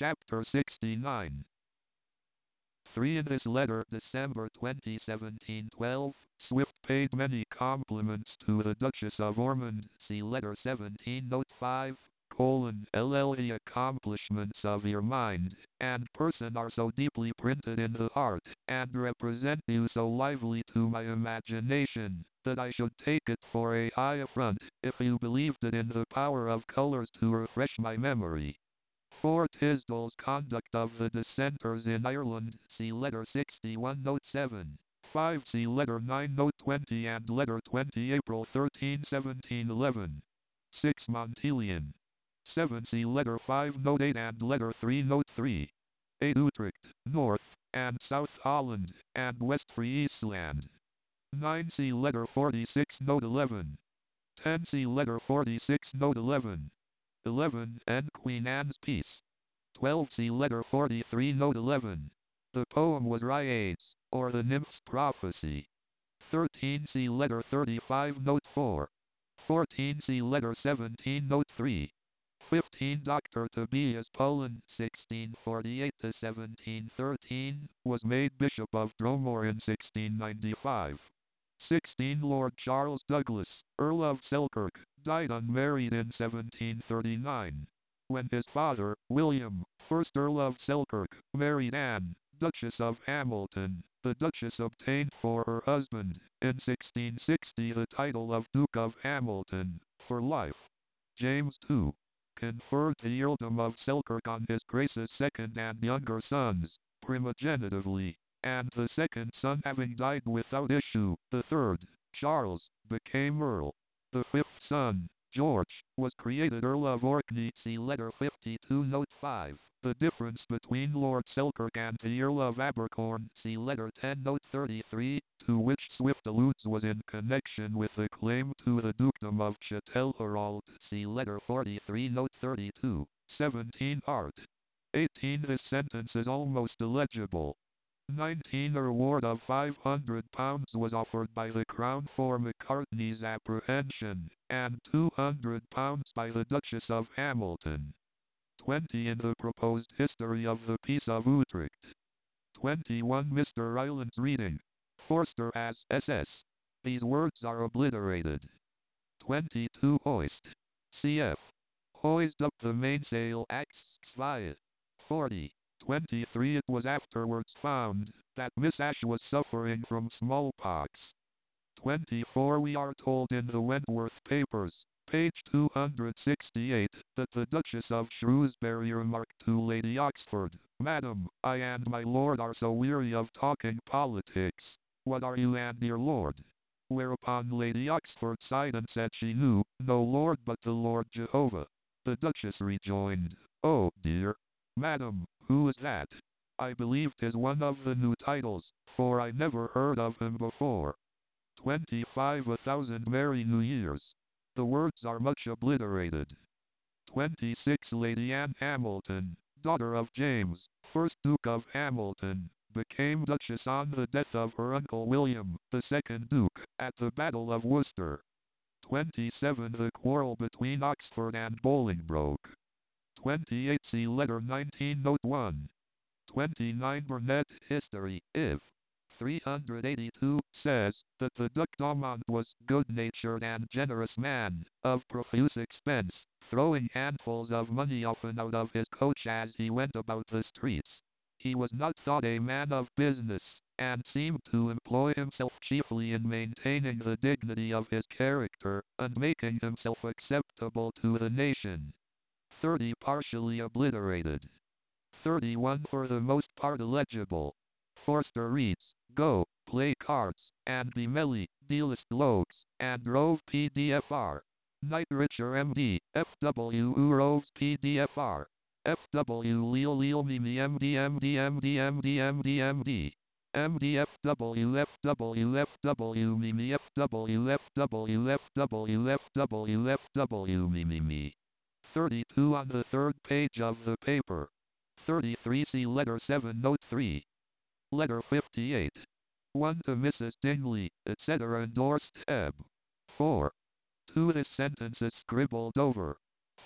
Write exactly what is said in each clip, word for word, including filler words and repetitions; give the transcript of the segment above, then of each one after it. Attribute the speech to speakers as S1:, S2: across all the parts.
S1: Chapter sixty-nine. three. In this letter, December twenty seventeen twelve, Swift paid many compliments to the Duchess of Ormond. See letter seventeen note five, colon, L L The accomplishments of your mind and person are so deeply printed in the heart, and represent you so lively to my imagination, that I should take it for a high affront, if you believed it in the power of colors to refresh my memory. four. Tisdall's conduct of the dissenters in Ireland. See letter sixty-one note seven. five. See letter nine note twenty and letter twenty April thirteenth seventeen eleven. six. Montelion. seven. See letter five note eight and letter three note three. eight. Utrecht, North and South Holland, and West Friesland. nine. See letter forty-six note eleven. ten. See letter forty-six note eleven. eleven. And Queen Anne's Peace. twelve. See letter forty-three note eleven. The poem was Raiads, or the Nymph's Prophecy. thirteen. See letter thirty-five note four. fourteen. See letter seventeen note three. fifteen. Doctor Tobias Pullen, sixteen forty-eight to seventeen thirteen, was made Bishop of Dromore in sixteen ninety-five. sixteen. Lord Charles Douglas, Earl of Selkirk, died unmarried in seventeen thirty-nine. When his father, William, first Earl of Selkirk, married Anne, Duchess of Hamilton, the Duchess obtained for her husband, in sixteen sixty, the title of Duke of Hamilton, for life. James the Second conferred the earldom of Selkirk on his Grace's second and younger sons, primogenitively, and the second son having died without issue, the third, Charles, became Earl. The fifth son, George, was created Earl of Orkney. See letter fifty-two note five. The difference between Lord Selkirk and the Earl of Abercorn, see letter ten note thirty-three, to which Swift alludes, was in connection with the claim to the dukedom of Châtelherault. See letter forty-three note thirty-two. seventeen. Art. eighteen. This sentence is almost illegible. nineteen. A reward of five hundred pounds was offered by the Crown for Macartney's apprehension, and two hundred pounds by the Duchess of Hamilton. twenty. In the proposed history of the Peace of Utrecht. twenty-one. Mister Ryland's reading. Forster as S S. These words are obliterated. twenty-two. Hoist. Cf. Hoist up the mainsail axe via. forty. twenty-three. It was afterwards found that Miss Ashe was suffering from smallpox. twenty-four. We are told in the Wentworth Papers, page two hundred sixty-eight, that the Duchess of Shrewsbury remarked to Lady Oxford, "Madam, I and my lord are so weary of talking politics. What are you and your lord?" Whereupon Lady Oxford sighed and said she knew no lord but the Lord Jehovah. The Duchess rejoined, "Oh dear, madam, who is that? I believe 'tis one of the new titles, for I never heard of him before." twenty-five. A thousand merry New Years. The words are much obliterated. twenty-six. Lady Anne Hamilton, daughter of James, first Duke of Hamilton, became Duchess on the death of her uncle William, the second Duke, at the Battle of Worcester. twenty-seven. The quarrel between Oxford and Bolingbroke. twenty-eight. See letter nineteen note one. twenty-nine. Burnet, History, Iv. three hundred eighty-two, says, that the Duc d'Aumont was good-natured and generous man, of profuse expense, throwing handfuls of money often out of his coach as he went about the streets. He was not thought a man of business, and seemed to employ himself chiefly in maintaining the dignity of his character, and making himself acceptable to the nation. thirty. Partially obliterated. thirty-one. For the most part illegible. Forster reads, "Go, play cards, and be merry, dealist logs, and rove P D F R. Knight Richer M D, F W U roves P D F R. F W Leo Leo Mimi M D M D M D M D M D M D. M D F W F W F W Mimi F W F W F W F W F W Mimi me." thirty-two. On the third page of the paper. thirty-three. See letter seven note three. Letter fifty-eight. one. To Missus Dingley, et cetera endorsed Eb. four. two. This sentence is scribbled over.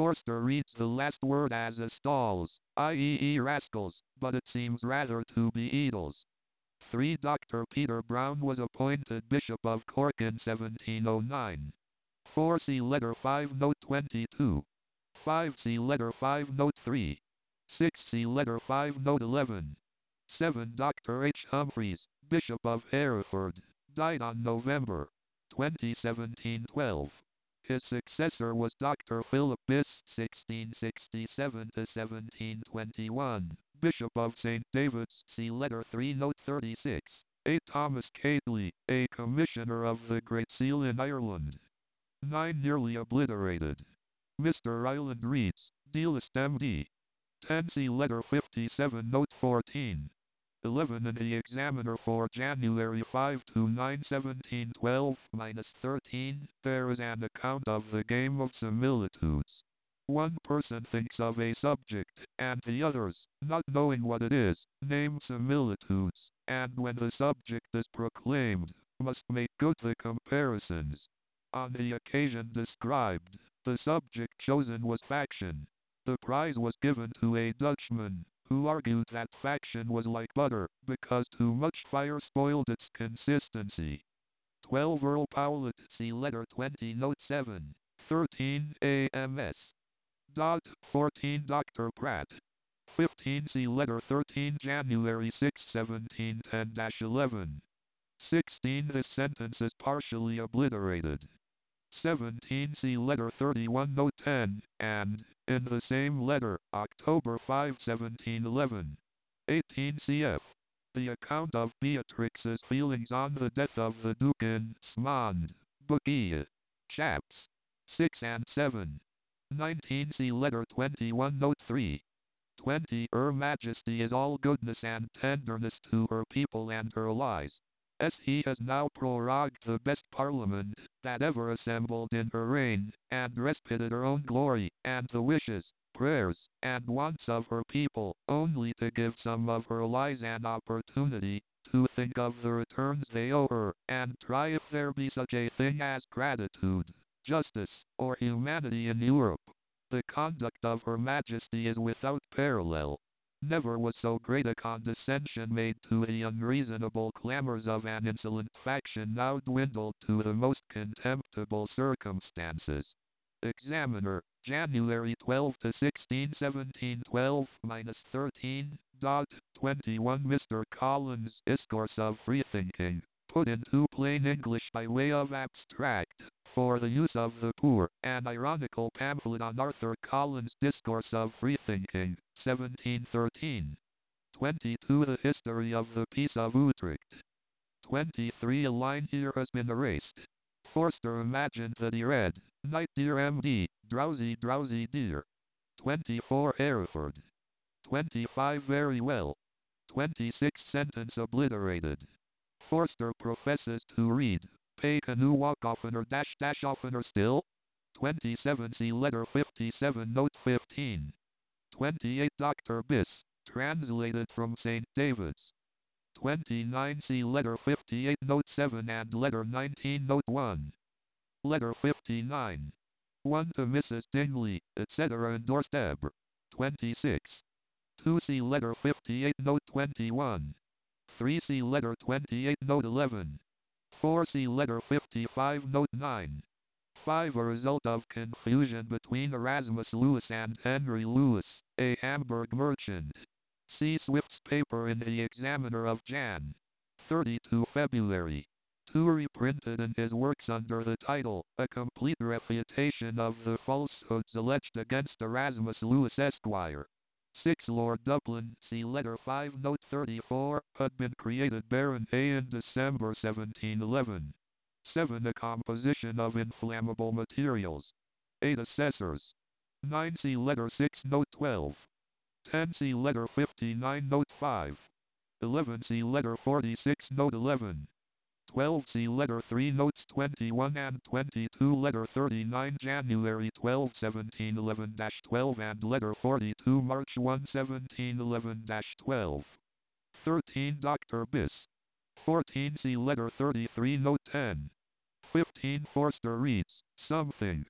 S1: Forster reads the last word as a stalls, that is rascals, but it seems rather to be eagles. three. Doctor Peter Brown was appointed Bishop of Cork in seventeen oh nine. four. See letter five note twenty-two. five. See letter five note three. six. See letter five note eleven. seven. Doctor H. Humphreys, Bishop of Hereford, died on November twentieth, seventeen twelve. His successor was Doctor Philip Biss, sixteen sixty-seven to seventeen twenty-one, Bishop of Saint David's, see letter three note thirty-six. eight. Thomas Cately, a commissioner of the Great Seal in Ireland. nine. Nearly obliterated. Mister Ryland reads, Dealist M D. ten. See letter fifty-seven note fourteen. eleven. In the Examiner for January fifth to ninth, seventeen twelve, minus thirteen, there is an account of the game of similitudes. One person thinks of a subject, and the others, not knowing what it is, name similitudes, and when the subject is proclaimed, must make good the comparisons. On the occasion described, the subject chosen was faction. The prize was given to a Dutchman, who argued that faction was like butter, because too much fire spoiled its consistency. twelve. Earl Powlett, see letter twenty note seven. thirteen. A M S. Dodd. fourteen. Doctor Pratt. fifteen. See letter thirteen January sixth, seventeen ten to eleven. sixteen. This sentence is partially obliterated. seventeen. See letter thirty-one note ten, and, in the same letter, October fifth, seventeen eleven. eighteen. Cf. The account of Beatrix's feelings on the death of the Duke in Smond, Book E. Chaps. six and seven. nineteen. See letter twenty-one note three. twenty. Her Majesty is all goodness and tenderness to her people and her lies. As he has now prorogued the best parliament that ever assembled in her reign, and respited her own glory, and the wishes, prayers, and wants of her people, only to give some of her lies an opportunity to think of the returns they owe her, and try if there be such a thing as gratitude, justice, or humanity in Europe. The conduct of Her Majesty is without parallel. Never was so great a condescension made to the unreasonable clamors of an insolent faction now dwindled to the most contemptible circumstances. Examiner, January twelfth to sixteenth, seventeen twelve, minus thirteen, dot, twenty-one. Mister Collins' Discourse of Freethinking, put into plain English by way of abstract, for the use of the poor, an ironical pamphlet on Arthur Collins' Discourse of Freethinking, seventeen thirteen. twenty-two. The History of the Peace of Utrecht. twenty-three. A line here has been erased. Forster imagined that he read, Night dear M D, drowsy drowsy dear. twenty-four. Hereford. twenty-five. Very well. twenty-six. Sentence obliterated. Forster professes to read, Pay canoe walk oftener dash dash oftener still. twenty-seven. See letter fifty-seven note fifteen. twenty-eight. Doctor Biss, translated from Saint David's. twenty-nine. See letter fifty-eight note seven and letter nineteen note one. Letter fifty-nine. one to Missus Dingley, et cetera endorsed Ebr. twenty-six. two. See letter fifty-eight note twenty-one. three. See letter twenty-eight note eleven. four. See letter fifty-five note nine. five. A result of confusion between Erasmus Lewis and Henry Lewis, a Hamburg merchant. See Swift's paper in the Examiner of January thirty-second February. two. Reprinted in his works under the title, A Complete Refutation of the Falsehoods Alleged Against Erasmus Lewis Esquire. six. Lord Dublin, see letter five note thirty-four, had been created Baron A in December seventeen eleven. seven. A composition of inflammable materials. eight. Assessors. nine. See letter six note twelve. ten. See letter fifty-nine note five. eleven. See letter forty-six note eleven. twelve. See letter three notes twenty-one and twenty-two. Letter thirty-nine January twelfth, seventeen eleven to twelve and letter forty-two March first, seventeen eleven to twelve. thirteen. Doctor Biss. fourteen. See letter thirty-three note ten. fifteen. Forster reads, Something.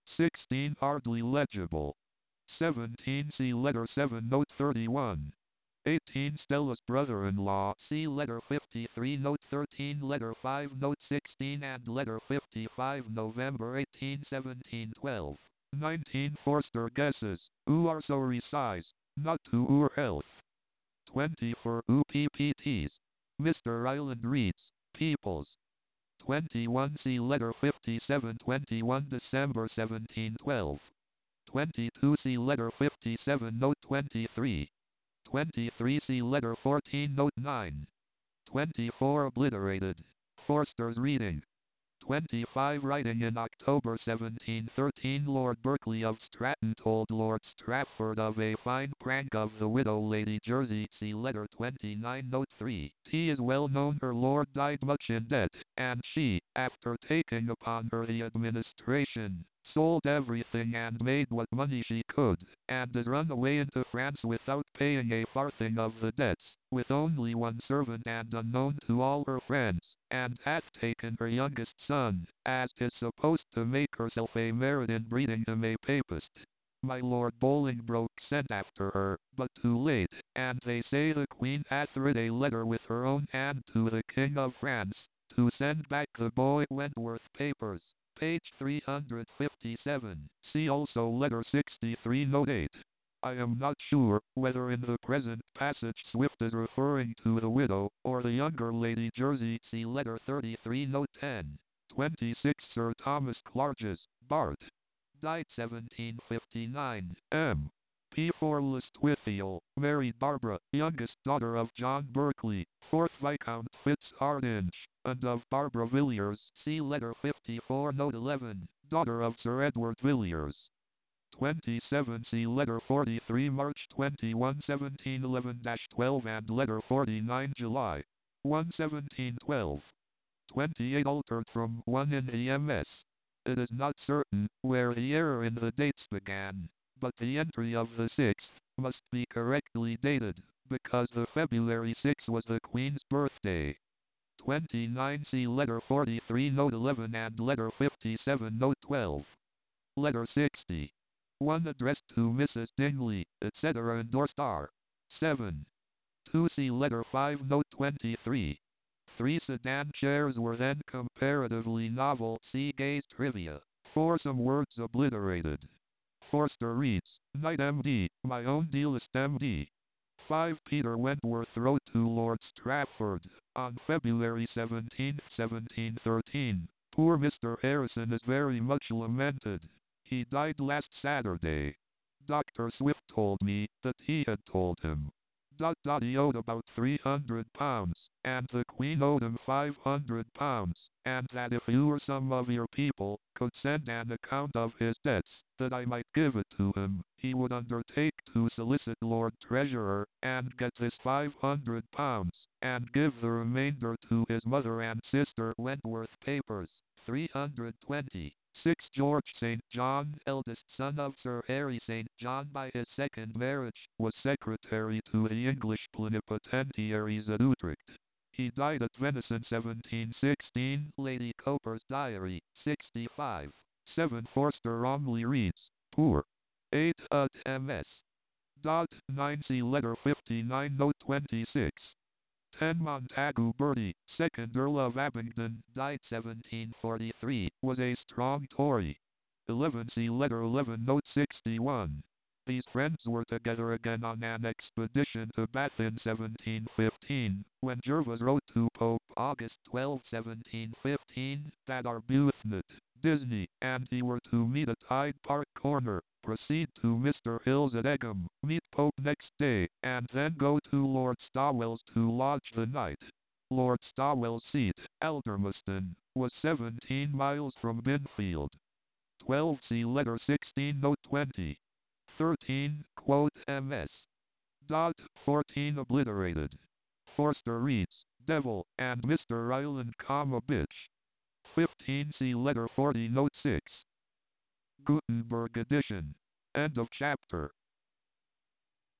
S1: sixteen. Hardly legible. seventeen. See letter seven, note thirty-one. eighteen. Stella's brother-in-law. See letter fifty-three, note thirteen, letter five, note sixteen, and letter fifty-five, November eighteenth, seventeen twelve. nineteen. Forster guesses. Who are sorry size, not to our health. twenty. For U P P Ts. Mister Island reads. Peoples. twenty-one. See letter fifty-seven, twenty-one December seventeen twelve. twenty-two. See letter fifty-seven, note twenty-three. twenty-three. See letter fourteen, note nine. twenty-four. Obliterated. Forster's reading. twenty-five. Writing in October seventeen thirteen, Lord Berkeley of Stratton told Lord Strafford of a fine prank of the widow Lady Jersey. See letter twenty-nine, note three. He is well known her lord died much in debt, and she, after taking upon her the administration, sold everything and made what money she could, and is run away into France without paying a farthing of the debts, with only one servant and unknown to all her friends, and hath taken her youngest son, as is supposed to make herself a merit in breeding him a papist. My Lord Bolingbroke sent after her, but too late, and they say the Queen hath writ a letter with her own hand to the King of France, to send back the boy Wentworth papers. Page three hundred fifty-seven. See also letter sixty-three, note eight. I am not sure whether in the present passage Swift is referring to the widow, or the younger Lady Jersey. See letter thirty-three, note ten. twenty-six. Sir Thomas Clarges, Bart. Died seventeen fifty-nine. M. P. for Listwithiel, married Barbara, youngest daughter of John Berkeley, fourth Viscount Fitzhardinge, and of Barbara Villiers. See letter fifty-four, note eleven, daughter of Sir Edward Villiers. twenty-seven. See letter forty-three, March twenty-first, seventeen eleven twelve, and letter forty-nine, July first, seventeen twelve. twenty-eight. Altered from one in E M S. It is not certain where the error in the dates began, but the entry of the sixth must be correctly dated, because the February sixth was the Queen's birthday. twenty-nine. See letter forty-three, note eleven, and letter fifty-seven, note twelve. Letter sixty. one addressed to Missus Dingley, et cetera, endorsed R. seven. two. See letter five, note twenty-three. Three sedan chairs were then comparatively novel. See Gay's Trivia. four. Some words obliterated. Forster reads, Knight M D, my own dealist M D. five. Peter Wentworth wrote to Lord Strafford, on February seventeenth, seventeen thirteen, Poor Mister Harrison is very much lamented. He died last Saturday. Doctor Swift told me that he had told him. Dot dot he owed about three hundred pounds, and the Queen owed him five hundred pounds, and that if you or some of your people could send an account of his debts, that I might give it to him, he would undertake to solicit Lord Treasurer, and get this five hundred pounds, and give the remainder to his mother and sister Wentworth papers. three hundred twenty. six. George Saint John, eldest son of Sir Harry Saint John by his second marriage, was secretary to the English plenipotentiaries at Utrecht. He died at Venice in seventeen sixteen. Lady Cowper's Diary, sixty-five. seven. Forster wrongly reads, Poor. eight. At M S. Dot. nine. See letter fifty-nine, note twenty-six. ten. Montagu Bertie, second Earl of Abingdon, died seventeen forty-three, was a strong Tory. eleven. See letter eleven, note sixty-one. These friends were together again on an expedition to Bath in seventeen fifteen, when Jervas wrote to Pope August twelfth, seventeen fifteen, that Arbuthnot, Disney, and he were to meet at Hyde Park Corner, proceed to Mister Hill's at Egham, meet Pope next day, and then go to Lord Stawell's to lodge the night. Lord Stawell's seat, Aldermaston, was seventeen miles from Binfield. twelve. See letter sixteen, note twenty. thirteen. Quote M S. Dot. fourteen. Obliterated. Forster reads, Devil, and Mister Island, comma, bitch. fifteen. See letter forty, note six. Gutenberg edition. End of chapter.